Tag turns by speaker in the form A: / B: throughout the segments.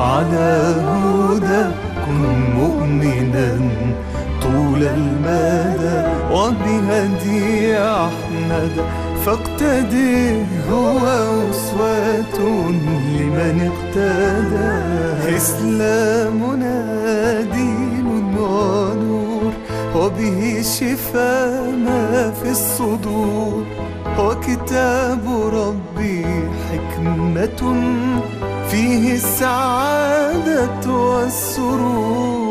A: على هدى كن مؤمنا طول المدى وبهدي أحمد فاقتدي هو أسوة لمن اقتدى. إسلامنا دين ونور وبه شفاء ما في الصدور وكتاب ربي حكمة فيه السعادة والسرور.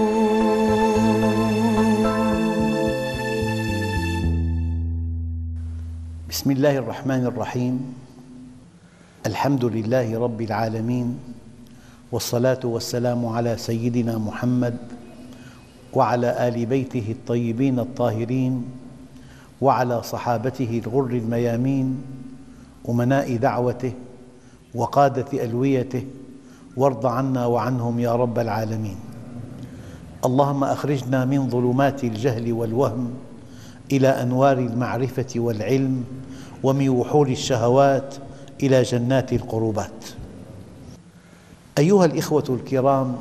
B: بسم الله الرحمن الرحيم. الحمد لله رب العالمين، والصلاة والسلام على سيدنا محمد وعلى آل بيته الطيبين الطاهرين وعلى صحابته الغر الميامين أمناء دعوته وقادة ألويته، وارض عنا وعنهم يا رب العالمين. اللهم أخرجنا من ظلمات الجهل والوهم إلى أنوار المعرفة والعلم، ومن وحول الشهوات إلى جنات القربات. أيها الإخوة الكرام،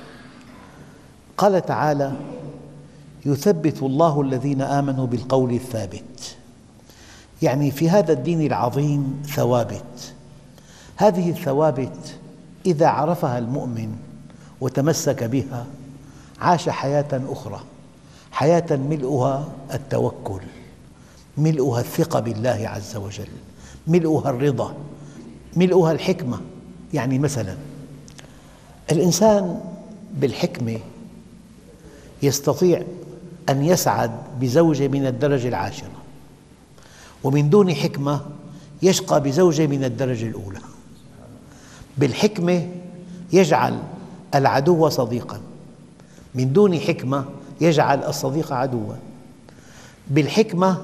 B: قال تعالى: يثبت الله الذين آمنوا بالقول الثابت. يعني في هذا الدين العظيم ثوابت، هذه الثوابت إذا عرفها المؤمن وتمسك بها عاش حياة أخرى، حياة ملؤها التوكل، ملؤها الثقة بالله عز وجل، ملؤها الرضا، ملؤها الحكمة. يعني مثلا الإنسان بالحكمة يستطيع أن يسعد بزوجة من الدرجة العاشرة، ومن دون حكمة يشقى بزوجة من الدرجة الأولى. بالحكمة يجعل العدو صديقاً، من دون حكمة يجعل الصديق عدواً. بالحكمة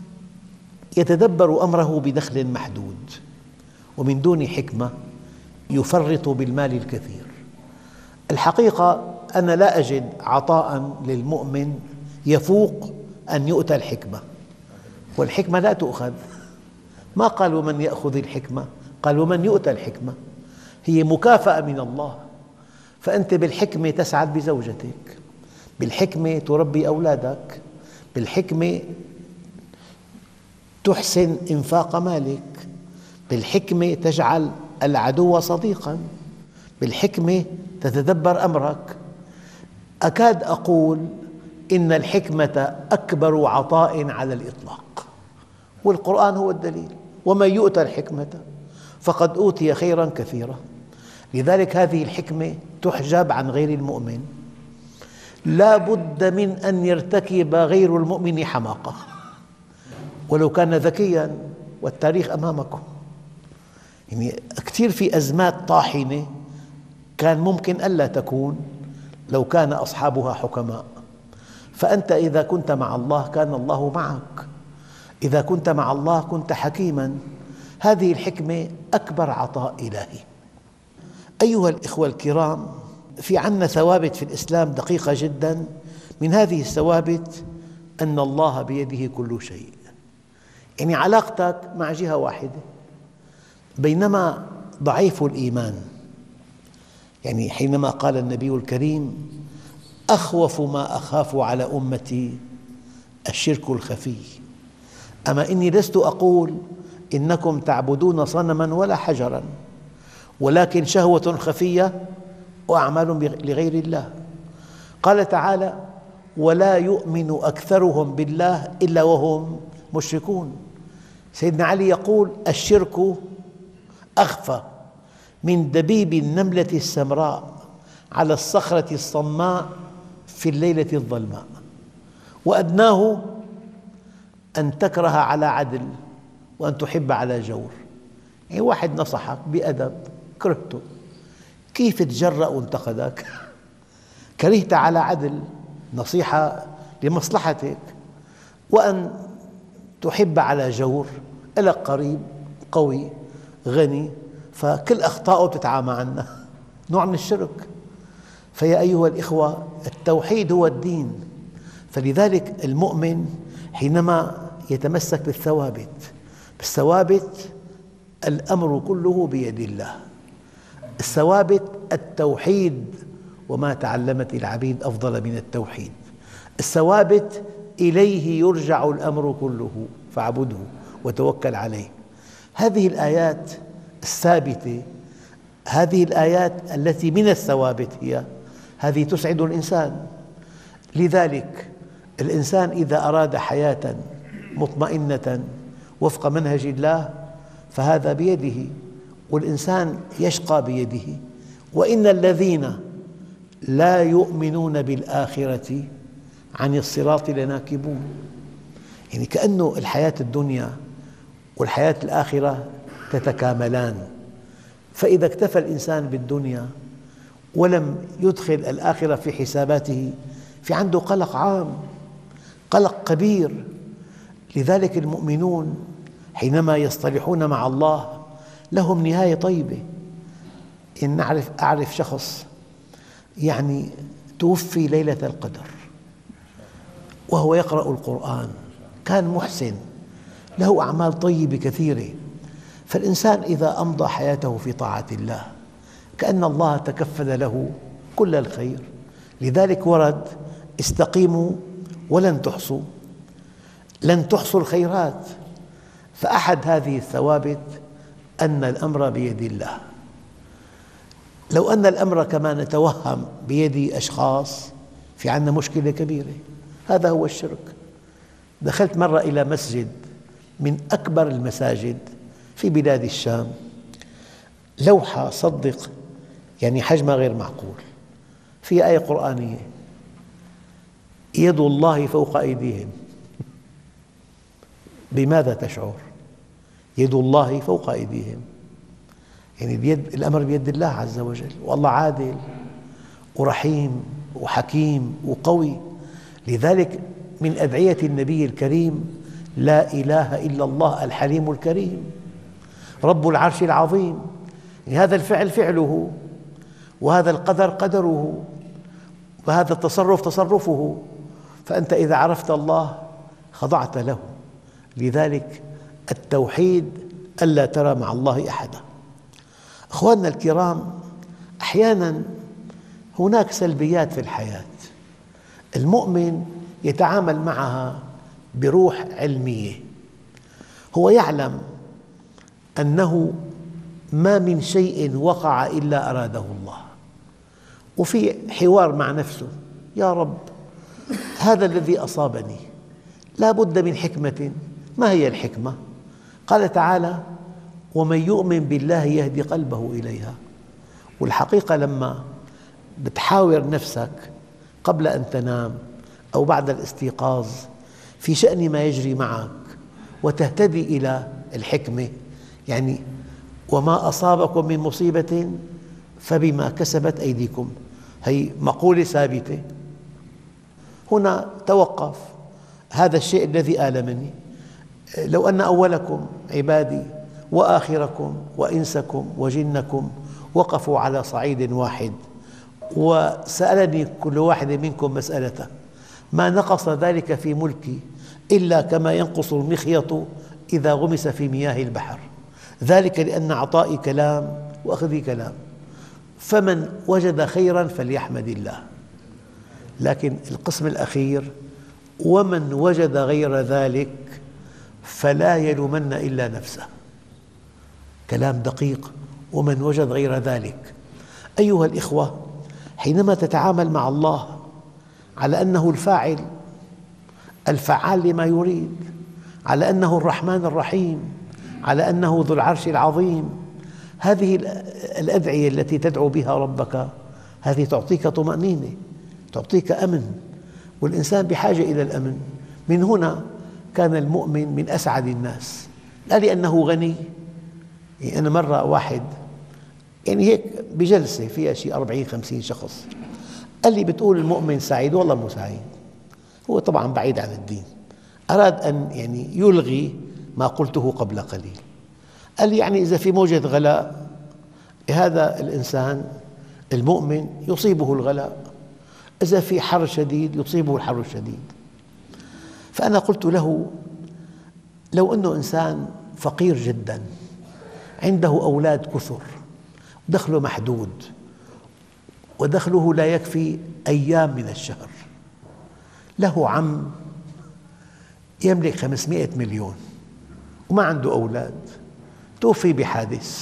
B: يتدبر أمره بدخل محدود، ومن دون حكمة يفرط بالمال الكثير. الحقيقة أنا لا أجد عطاء للمؤمن يفوق أن يؤتى الحكمة، والحكمة لا تؤخذ. ما قالوا من يأخذ الحكمة، قالوا من يؤتى الحكمة. هي مكافأة من الله. فأنت بالحكمة تسعد بزوجتك، بالحكمة تربي أولادك، بالحكمة تحسن إنفاق مالك، بالحكمة تجعل العدو صديقاً، بالحكمة تتدبر أمرك. أكاد أقول إن الحكمة أكبر عطاء على الإطلاق، والقرآن هو الدليل: ومن يؤتى الحكمة فقد أوتي خيراً كثيراً. لذلك هذه الحكمة تحجب عن غير المؤمن. لا بد من أن يرتكب غير المؤمن حماقة ولو كان ذكياً، والتاريخ أمامكم. يعني كثير في أزمات طاحنة كان ممكن ألا تكون لو كان أصحابها حكماء. فأنت إذا كنت مع الله كان الله معك، إذا كنت مع الله كنت حكيماً. هذه الحكمة أكبر عطاء إلهي. أيها الإخوة الكرام، في عنا ثوابت في الإسلام دقيقة جداً. من هذه الثوابت أن الله بيده كل شيء. يعني علاقتك مع جهة واحدة، بينما ضعيف الإيمان، يعني حينما قال النبي الكريم: أخوف ما أخاف على أمتي الشرك الخفي. أما إني لست أقول إنكم تعبدون صنماً ولا حجراً، ولكن شهوة خفية وأعمال لغير الله. قال تعالى: ولا يؤمن أكثرهم بالله إلا وهم مشركون. سيدنا علي يقول: الشرك أخفى من دبيب النملة السمراء على الصخرة الصماء في الليلة الظلماء، وأدناه أن تكره على عدل وأن تحب على جور. يعني واحد نصحك بأدب كرهته، كيف تجرأ وانتقدك؟ كرهت على عدل، نصيحة لمصلحتك، وأن تحب على جور، لك قريب قوي غني فكل أخطاؤه تتعامى عنها، نوع من الشرك. فيا أيها الإخوة، التوحيد هو الدين. فلذلك المؤمن حينما يتمسك بالثوابت الأمر كله بيد الله. الثوابت التوحيد، وما تعلمت العبيد أفضل من التوحيد. الثوابت إليه يرجع الأمر كله فاعبده وتوكل عليه. هذه الآيات الثابتة، هذه الآيات التي من الثوابت هذه تسعد الإنسان. لذلك الإنسان إذا أراد حياة مطمئنة وفق منهج الله فهذا بيده، والإنسان يشقى بيده. وإن الذين لا يؤمنون بالآخرة عن الصراط لناكبون. يعني كأنه الحياة الدنيا والحياة الآخرة تتكاملان، فإذا اكتفى الإنسان بالدنيا ولم يدخل الآخرة في حساباته في عنده قلق عام، قلق كبير. لذلك المؤمنون حينما يصطلحون مع الله لهم نهاية طيبة. إن أعرف شخص يعني توفي ليلة القدر وهو يقرأ القرآن، كان محسن، له أعمال طيبة كثيرة. فالإنسان إذا أمضى حياته في طاعة الله كأن الله تكفل له كل الخير. لذلك ورد: استقيموا ولن تحصوا، لن تحصوا الخيرات. فأحد هذه الثوابت أن الأمر بيد الله. لو أن الأمر كما نتوهم بيد أشخاص في عندنا مشكلة كبيرة. هذا هو الشرك. دخلت مرة إلى مسجد من أكبر المساجد في بلاد الشام، لوحة صدق يعني حجمها غير معقول، فيها آية قرآنية: يد الله فوق أيديهم. بماذا تشعر؟ يد الله فوق أيديهم، يعني الأمر بيد الله عز وجل، والله عادل ورحيم وحكيم وقوي. لذلك من أدعية النبي الكريم: لا إله إلا الله الحليم الكريم رب العرش العظيم. يعني هذا الفعل فعله، وهذا القدر قدره، وهذا التصرف تصرفه. فأنت إذا عرفت الله خضعت له. لذلك التوحيد ألا ترى مع الله أحدا. أخواننا الكرام، أحياناً هناك سلبيات في الحياة، المؤمن يتعامل معها بروح علمية. هو يعلم أنه ما من شيء وقع إلا أراده الله، وفي حوار مع نفسه: يا رب، هذا الذي أصابني لا بد من حكمة. ما هي الحكمة؟ قال تعالى: ومن يؤمن بالله يهدي قلبه إليها. والحقيقة لما بتحاور نفسك قبل أن تنام أو بعد الاستيقاظ في شأن ما يجري معك وتهتدي إلى الحكمة، يعني وما أصابكم من مصيبة فبما كسبت أيديكم، هي مقولة ثابتة. هنا توقف: هذا الشيء الذي آلمني، لو أن أولكم عبادي وآخركم وإنسكم وجنكم وقفوا على صعيد واحد وسألني كل واحد منكم مسألته ما نقص ذلك في ملكي إلا كما ينقص المخيط إذا غمس في مياه البحر، ذلك لأن عطائي كلام وأخذي كلام، فمن وجد خيراً فليحمد الله. لكن القسم الأخير: ومن وجد غير ذلك فلا يلومن إلا نفسه. كلام دقيق: ومن وجد غير ذلك. أيها الإخوة، حينما تتعامل مع الله على أنه الفاعل الفعال لما يريد، على أنه الرحمن الرحيم، على أنه ذو العرش العظيم، هذه الأدعية التي تدعو بها ربك هذه تعطيك طمأنينة، تعطيك أمن، والإنسان بحاجة إلى الأمن. من هنا كان المؤمن من أسعد الناس، لا لأنه غني. يعني أنا مرة واحد يعني هيك بجلسة فيها شيء 40-50 شخص قال لي: بتقول المؤمن سعيد؟ والله مو سعيد. هو طبعا بعيد عن الدين، أراد أن يعني يلغي ما قلته قبل قليل. قال لي: يعني إذا في موجة غلاء هذا الإنسان المؤمن يصيبه الغلاء، إذا في حر شديد يصيبه الحر الشديد. فأنا قلت له: لو أنه إنسان فقير جدا عنده أولاد كثر دخله محدود، ودخله لا يكفي أيام من الشهر. له عم يملك 500 مليون وما عنده أولاد، توفي بحادث.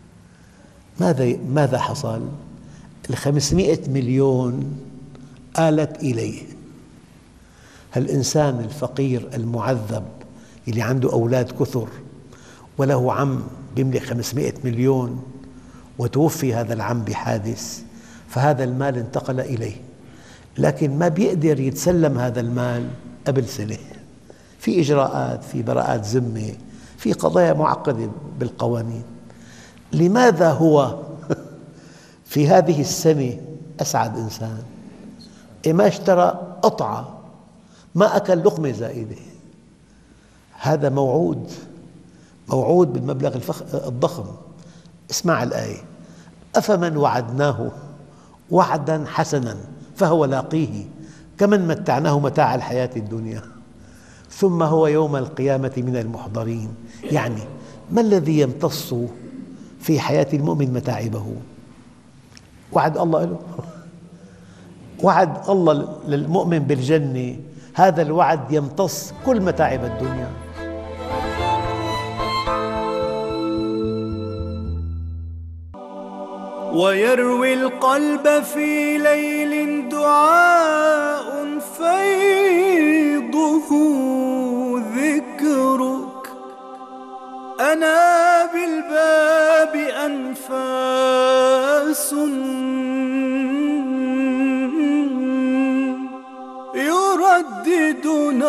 B: ماذا حصل؟ 500 مليون آلت إليه. هالإنسان الفقير المعذب اللي عنده أولاد كثر وله عم يملك 500 مليون وتوفي هذا العم بحادث، فهذا المال انتقل إليه، لكن ما بيقدر يتسلم هذا المال قبل سنة. في إجراءات، في براءات ذمة، في قضايا معقدة بالقوانين. لماذا هو في هذه السنة أسعد إنسان؟ ما اشترى قطعة، ما أكل لقمة زائدة. هذا موعود بالمبلغ الضخم. اسمع الآية: أفمن وعدناه وعدا حسنا فهو لاقيه كمن متعناه متاع الحياة الدنيا ثم هو يوم القيامة من المحضرين. يعني ما الذي يمتص في حياة المؤمن متاعبه؟ وعد الله له، وعد الله للمؤمن بالجنة، هذا الوعد يمتص كل متاعب الدنيا.
A: ويروي القلب في ليل دعاء فيضه ذكرك، أنا بالباب أنفاس يردد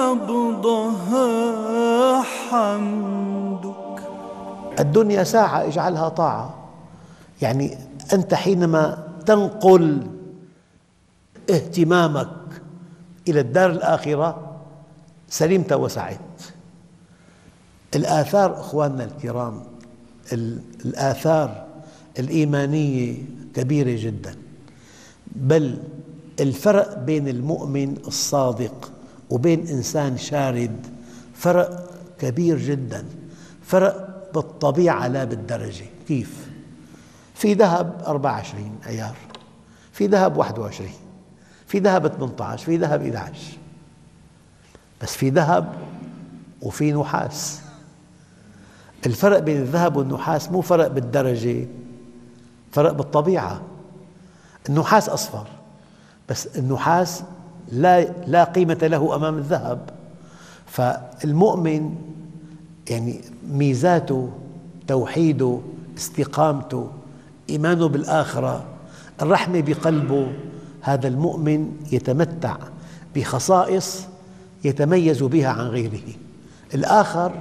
A: نبضها حمدك.
B: الدنيا ساعة اجعلها طاعة. يعني أنت حينما تنقل اهتمامك إلى الدار الآخرة سلمت وسعدت. الآثار أخواننا الكرام، الآثار الإيمانية كبيرة جدا، بل الفرق بين المؤمن الصادق وبين إنسان شارد فرق كبير جدا، فرق بالطبيعة لا بالدرجة. كيف؟ في ذهب 24 أيار، في ذهب 21، في ذهب 18، في ذهب 11، بس في ذهب وفي نحاس. الفرق بين الذهب والنحاس مو فرق بالدرجة، فرق بالطبيعة. النحاس أصفر، بس النحاس لا قيمة له أمام الذهب. فالمؤمن يعني ميزاته، توحيده، استقامته، إيمانه بالآخرة، الرحمة بقلبه، هذا المؤمن يتمتع بخصائص يتميز بها عن غيره. الآخر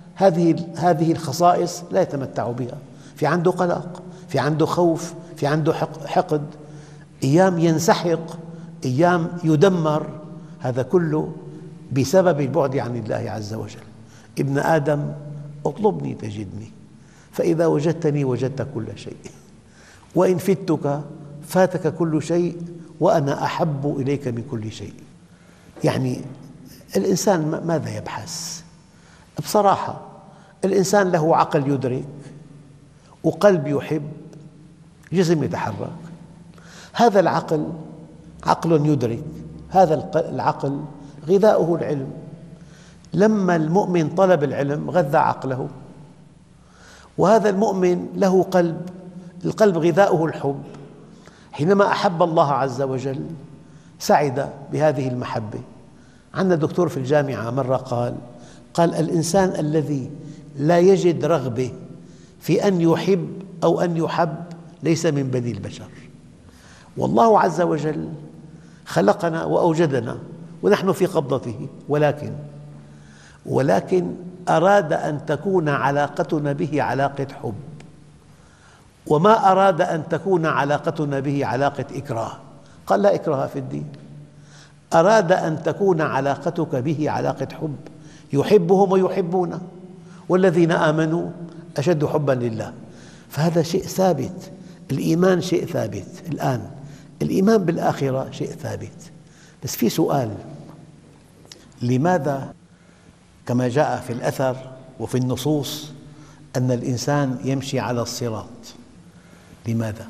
B: هذه الخصائص لا يتمتع بها، في عنده قلق، في عنده خوف، في عنده حقد، أيام ينسحق، أيام يدمر. هذا كله بسبب البعد عن الله عز وجل. ابن آدم اطلبني تجدني، فإذا وجدتني وجدت كل شيء، وإن فتك فاتك كل شيء، وأنا أحب إليك من كل شيء. يعني الإنسان ماذا يبحث؟ بصراحة الإنسان له عقل يدرك، وقلب يحب، جسم يتحرك. هذا العقل عقل يدرك، هذا العقل غذاؤه العلم. لما المؤمن طلب العلم غذى عقله، وهذا المؤمن له قلب، القلب غذاؤه الحب. حينما أحب الله عز وجل سعد بهذه المحبة. عندنا دكتور في الجامعة مرة قال الإنسان الذي لا يجد رغبة في أن يحب أو أن يحب ليس من بني البشر. والله عز وجل خلقنا وأوجدنا ونحن في قبضته، ولكن أراد أن تكون علاقتنا به علاقة حب، وما أراد أن تكون علاقتنا به علاقة إكراه. قال لا إكراه في الدين. أراد أن تكون علاقتك به علاقة حب، يحبهم ويحبونه، والذين آمنوا أشد حبا لله. فهذا شيء ثابت، الإيمان شيء ثابت. الآن الإيمان بالآخرة شيء ثابت، بس في سؤال: لماذا كما جاء في الأثر وفي النصوص أن الإنسان يمشي على الصراط؟ لماذا؟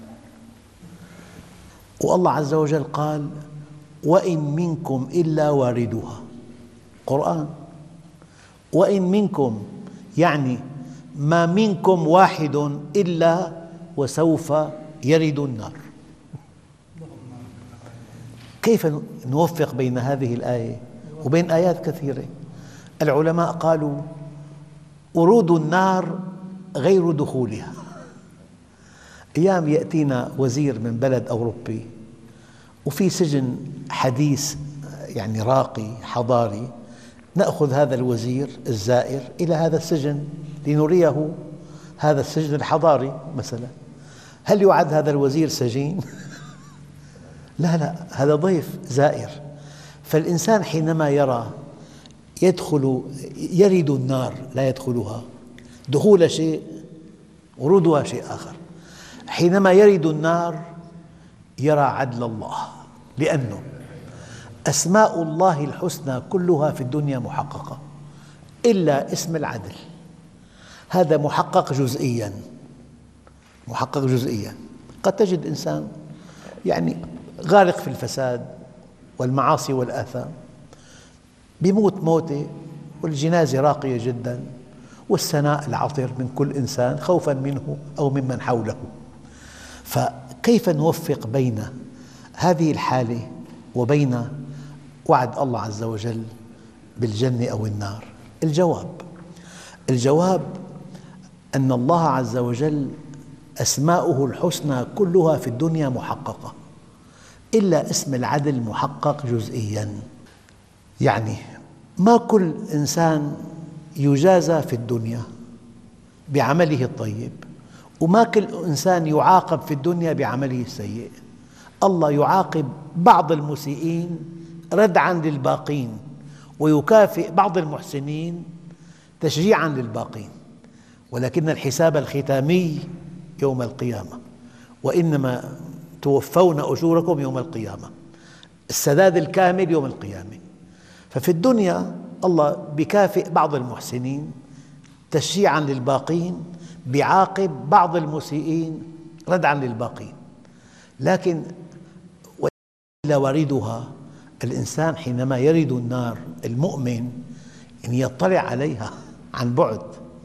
B: والله عز وجل قال وإن منكم إلا واردها. قرآن. وإن منكم يعني ما منكم واحد إلا وسوف يرد النار. كيف نوفق بين هذه الآية وبين آيات كثيرة؟ العلماء قالوا ورود النار غير دخولها. أيام يأتينا وزير من بلد أوروبي وفي سجن حديث يعني راقي حضاري، نأخذ هذا الوزير الزائر إلى هذا السجن لنريه هذا السجن الحضاري مثلا. هل يعد هذا الوزير سجين؟ لا لا، هذا ضيف زائر. فالإنسان حينما يرى يرد النار لا يدخلها، دخول شيء ورودها شيء آخر. حينما يرد النار يرى عدل الله، لأنه أسماء الله الحسنى كلها في الدنيا محققة إلا اسم العدل، هذا محقق جزئياً. محقق جزئياً. قد تجد إنسان يعني غارق في الفساد والمعاصي والآثام، بيموت موتة والجنازة راقية جداً والثناء العطر من كل إنسان خوفاً منه أو ممن حوله. فكيف نوفق بين هذه الحالة وبين وعد الله عز وجل بالجنة أو النار؟ الجواب أن الله عز وجل أسماؤه الحسنى كلها في الدنيا محققة إلا اسم العدل محقق جزئياً. يعني ما كل إنسان يجازى في الدنيا بعمله الطيب، وما كل إنسان يعاقب في الدنيا بعمله السيء. الله يعاقب بعض المسيئين ردعاً للباقين، ويكافئ بعض المحسنين تشجيعاً للباقين، ولكن الحساب الختامي يوم القيامة، وإنما توفون أجوركم يوم القيامة، السداد الكامل يوم القيامة. ففي الدنيا الله يكافئ بعض المحسنين تشجيعاً للباقين، يعاقب بعض المسيئين ردعاً للباقين. لكن وإلا واردها، الإنسان حينما يرد النار المؤمن إن يطلع عليها عن بعد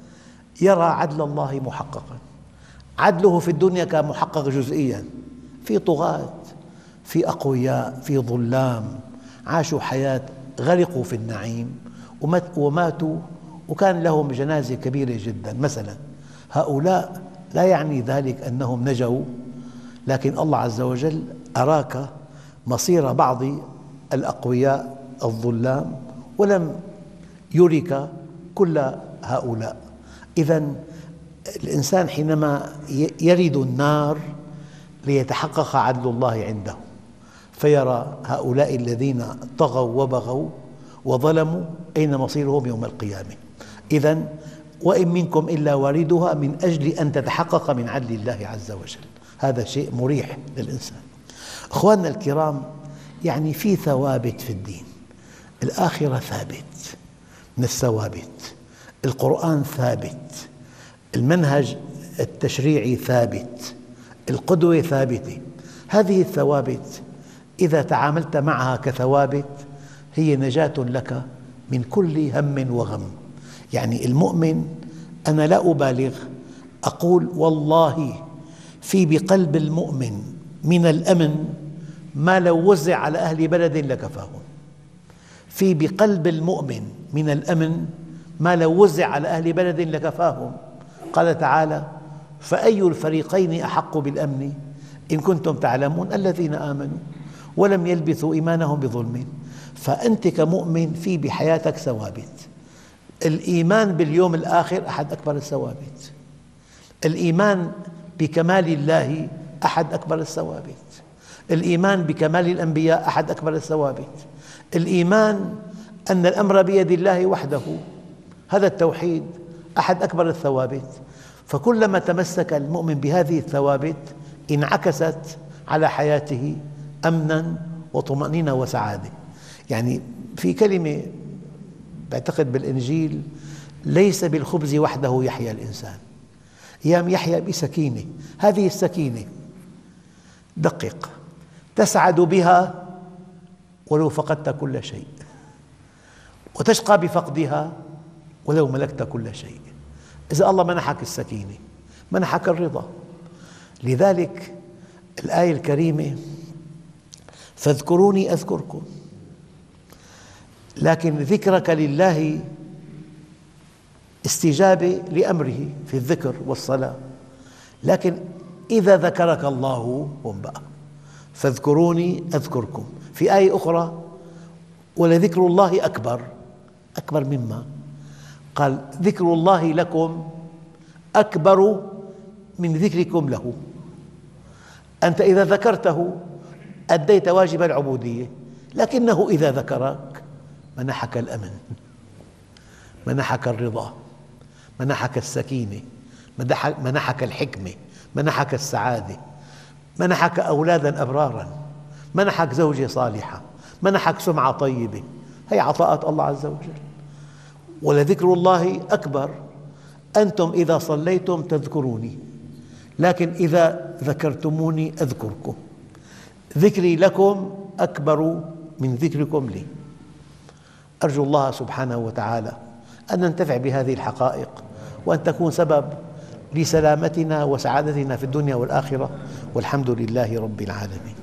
B: يرى عدل الله محققاً. عدله في الدنيا كان محقق جزئياً، في طغاة، في أقوياء، في ظلام عاشوا حياة غرقوا في النعيم وماتوا وكان لهم جنازة كبيرة جداً مثلاً. هؤلاء لا يعني ذلك أنهم نجوا، لكن الله عز وجل أراك مصير بعض الأقوياء الظلام ولم يرك كل هؤلاء. إذن الإنسان حينما يرد النار ليتحقق عدل الله عنده، فيرى هؤلاء الذين طغوا وبغوا وظلموا أين مصيرهم يوم القيامة. إذن وإن منكم إلا واردها من أجل أن تتحقق من عدل الله عز وجل. هذا شيء مريح للإنسان. أخواننا الكرام، يعني في ثوابت في الدين. الآخرة ثابت من الثوابت، القرآن ثابت، المنهج التشريعي ثابت، القدوة ثابتة. هذه الثوابت إذا تعاملت معها كثوابت هي نجاة لك من كل هم وغم. يعني المؤمن، أنا لا أبالغ أقول والله في بقلب المؤمن من الأمن ما لو وزع على أهل بلد لكفاهم. في بقلب المؤمن من الأمن ما لو وزع على أهل بلد لكفاهم. قال تعالى: فأي الفريقين أحق بالأمن إن كنتم تعلمون الذين آمنوا ولم يلبثوا إيمانهم بظلم. فأنت كمؤمن في بحياتك ثوابت. الإيمان باليوم الآخر أحد أكبر الثوابت، الإيمان بكمال الله أحد أكبر الثوابت، الإيمان بكمال الأنبياء أحد أكبر الثوابت، الإيمان أن الأمر بيد الله وحده، هذا التوحيد أحد أكبر الثوابت. فكلما تمسك المؤمن بهذه الثوابت انعكست على حياته أمناً وطمأنينة وسعادة. يعني في كلمة بعتقد بالإنجيل: ليس بالخبز وحده يحيا الإنسان. أيام يحيى بسكينة، هذه السكينة دقق تسعد بها ولو فقدت كل شيء، وتشقى بفقدها ولو ملكت كل شيء. إذا الله منحك السكينة منحك الرضا. لذلك الآية الكريمة فاذكروني أذكركم، لكن ذكرك لله استجابة لأمره في الذكر والصلاة. لكن إذا ذكرك الله هم بقى فاذكروني أذكركم. في آية أخرى ولذكر الله أكبر مما قال ذكر الله لكم أكبر من ذكركم له. أنت إذا ذكرته أديت واجب العبودية، لكنه إذا ذكرك منحك الأمن، منحك الرضا، منحك السكينة، منحك الحكمة، منحك السعادة، منحك أولادا أبرارا، منحك زوجة صالحة، منحك سمعة طيبة. هي عطاءات الله عز وجل. ولذكر الله أكبر. أنتم إذا صليتم تذكروني، لكن إذا ذكرتموني أذكركم. ذكري لكم أكبر من ذكركم لي. أرجو الله سبحانه وتعالى أن ننتفع بهذه الحقائق، وأن تكون سبب لسلامتنا وسعادتنا في الدنيا والآخرة، والحمد لله رب العالمين.